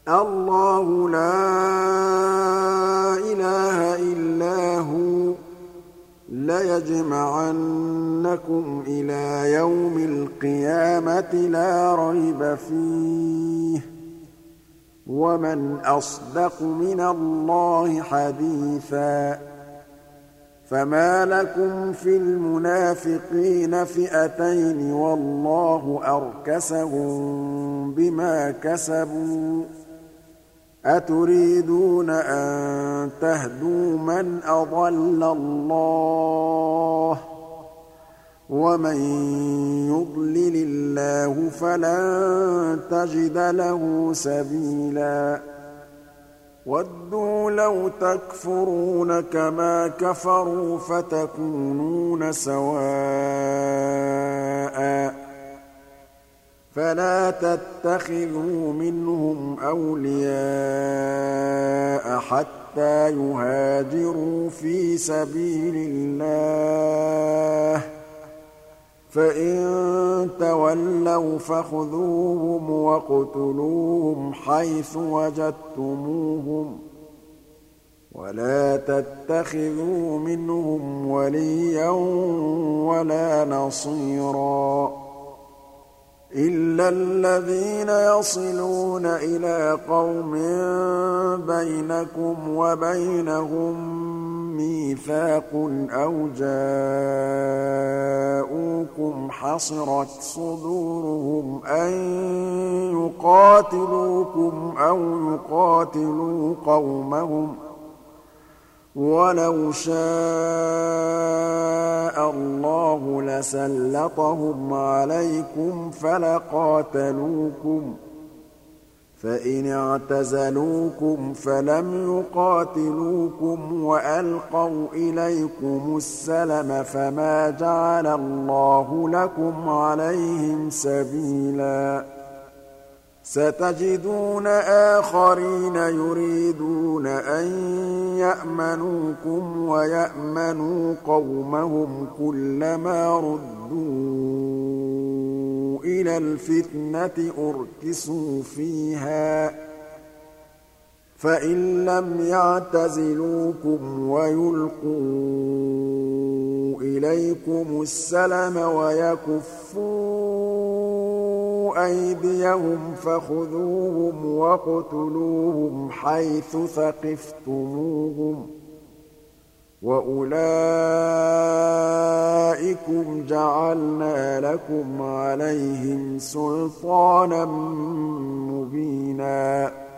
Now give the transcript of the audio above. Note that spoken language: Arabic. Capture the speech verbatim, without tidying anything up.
اللَّهُ لَا إِلَٰهَ إِلَّا هُوَ ۚ لَيَجْمَعَنَّكُمْ إِلَىٰ يَوْمِ الْقِيَامَةِ لَا رَيْبَ فِيهِ ۗ وَمَنْ أَصْدَقُ مِنَ اللَّهِ حَدِيثًا فَمَا لَكُمْ فِي الْمُنَافِقِينَ فِئَتَيْنِ وَاللَّهُ أَرْكَسَهُم بِمَا كَسَبُوا ۚ أَتُرِيدُونَ أَن تَهْدُوا مَنْ أَضَلَّ اللَّهُ ۖ وَمَن يُضْلِلِ اللَّهُ فَلَن تَجِدَ لَهُ سَبِيلًا وَدُّوا لَوْ تَكْفُرُونَ كَمَا كَفَرُوا فَتَكُونُونَ سَوَاءً ۖ فَلَا تَتَّخِذُوا مِنْهُمْ أَوْلِيَاءَ حَتَّىٰ يُهَاجِرُوا فِي سَبِيلِ اللَّهِ ۚ فَإِن تَوَلَّوْا فَخُذُوهُمْ وَاقْتُلُوهُمْ حَيْثُ وَجَدتُّمُوهُمْ ۖ وَلَا تَتَّخِذُوا مِنْهُمْ وَلِيًّا وَلَا نَصِيرًا إِلَّا الَّذِينَ يَصِلُونَ إِلَىٰ قَوْمٍ بَيْنَكُمْ وَبَيْنَهُم مِّيثَاقٌ أَوْ جَاءُوكُمْ حَصِرَتْ صُدُورُهُمْ أَن يُقَاتِلُوكُمْ أَوْ يُقَاتِلُوا قَوْمَهُمْ ۚ وَلَوْ شَاءَ اللَّهُ لَسَلَّطَهُمْ عَلَيْكُمْ فَلَقَاتَلُوكُمْ ۚ فَإِنِ اعْتَزَلُوكُمْ فَلَمْ يُقَاتِلُوكُمْ وَأَلْقَوْا إِلَيْكُمُ السَّلَمَ فَمَا جَعَلَ اللَّهُ لَكُمْ عَلَيْهِمْ سَبِيلًا سَتَجِدُونَ آخَرِينَ يُرِيدُونَ أَن يَأْمَنُوكُمْ وَيَأْمَنُوا قَوْمَهُمْ كُلَّمَا رُدُّوا إِلَى الْفِتْنَةِ أُرْكِسُوا فِيهَا ۚ فَإِن لَّمْ يَعْتَزِلُوكُمْ وَيُلْقُوا إِلَيْكُمُ السَّلَمَ وَيَكُفُّوا أَيْدِيَهُمْ فَخُذُوهُمْ وَاقْتُلُوهُمْ حَيْثُ ثَقِفْتُمُوهُمْ ۚ وَأُولَٰئِكُمْ جَعَلْنَا لَكُمْ عَلَيْهِمْ سُلْطَانًا مُّبِينًا